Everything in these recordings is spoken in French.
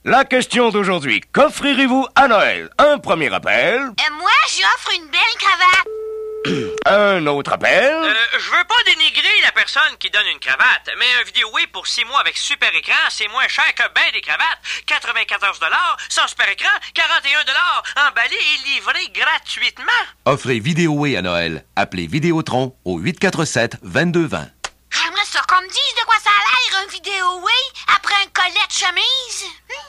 La question d'aujourd'hui, qu'offrirez-vous à Noël? Un premier appel. Moi, j'offre une belle cravate. Un autre appel. Je veux pas dénigrer la personne qui donne une cravate, mais un vidéoway pour 6 mois avec super écran, c'est moins cher que ben des cravates. 94 $, sans super écran, 41 $, emballé et livré gratuitement. Offrez Vidéoway à Noël. Appelez Vidéotron au 847-2220. J'aimerais ça qu'on me dise de quoi ça a l'air, un vidéoway, après un collet de chemise.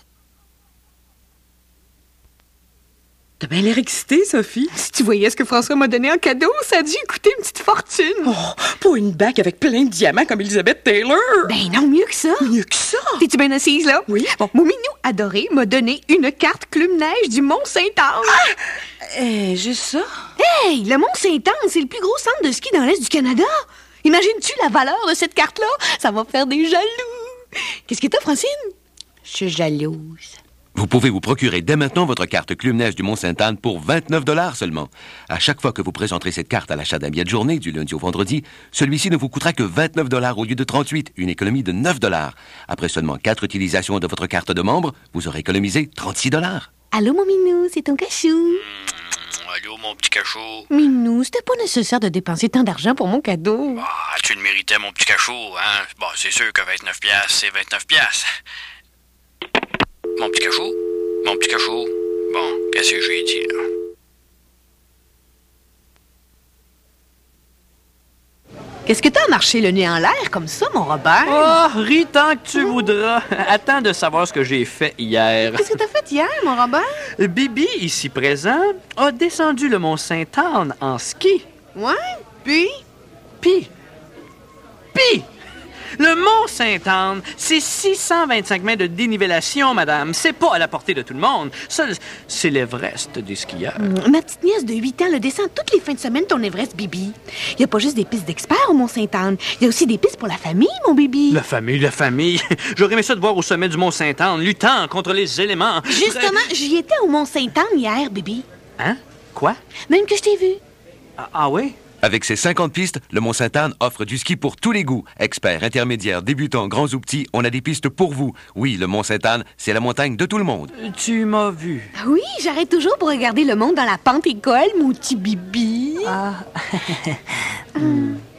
T'as bien l'air excitée, Sophie. Si tu voyais ce que François m'a donné en cadeau, ça a dû coûter une petite fortune. Oh, pas une bague avec plein de diamants comme Elizabeth Taylor. Ben non, mieux que ça. Mieux que ça. T'es-tu bien assise, là? Oui. Bon, mon minou adoré m'a donné une carte Club-Neige du Mont-Saint-Anne. Juste ça? Hey, le Mont-Saint-Anne, c'est le plus gros centre de ski dans l'Est du Canada. Imagines-tu la valeur de cette carte-là? Ça va faire des jaloux. Qu'est-ce que t'as, Francine? Je suis jalouse. Vous pouvez vous procurer dès maintenant votre carte Club-Neige du Mont-Sainte-Anne pour 29 $ seulement. À chaque fois que vous présenterez cette carte à l'achat d'un billet de journée, du lundi au vendredi, celui-ci ne vous coûtera que 29 $ au lieu de 38, une économie de 9 $. Après seulement 4 utilisations de votre carte de membre, vous aurez économisé 36 $. Allô, mon minou, c'est ton cachou. Allô, mon petit cachot. Minou, c'était pas nécessaire de dépenser tant d'argent pour mon cadeau. Ah, tu le méritais, mon petit cachot, hein? Bon, c'est sûr que 29 $, c'est 29 $. Mon petit cachot? Mon petit cachot? Bon, qu'est-ce que j'ai dit, là? Qu'est-ce que t'as marché le nez en l'air comme ça, mon Robert? Oh, ris tant que tu voudras. Attends de savoir ce que j'ai fait hier. Qu'est-ce que t'as fait hier, mon Robert? Bibi, ici présent, a descendu le Mont-Sainte-Anne en ski. Ouais, puis? Puis, le Mont-Sainte-Anne, c'est 625 mètres de dénivellation, madame. C'est pas à la portée de tout le monde. Ça, c'est l'Everest des skieurs. Ma petite nièce de 8 ans le descend toutes les fins de semaine, ton Everest, Bibi. Il n'y a pas juste des pistes d'experts au Mont-Sainte-Anne. Il y a aussi des pistes pour la famille, mon Bibi. La famille. J'aurais aimé ça de voir au sommet du Mont-Sainte-Anne, luttant contre les éléments. Justement, j'y étais au Mont-Sainte-Anne hier, Bibi. Hein? Quoi? Même que je t'ai vu. Ah oui? Avec ses 50 pistes, le Mont-Sainte-Anne offre du ski pour tous les goûts. Experts, intermédiaires, débutants, grands ou petits, on a des pistes pour vous. Oui, le Mont-Sainte-Anne, c'est la montagne de tout le monde. Tu m'as vu. Ah oui, j'arrête toujours pour regarder le monde dans la pente école, mon petit Bibi. Ah.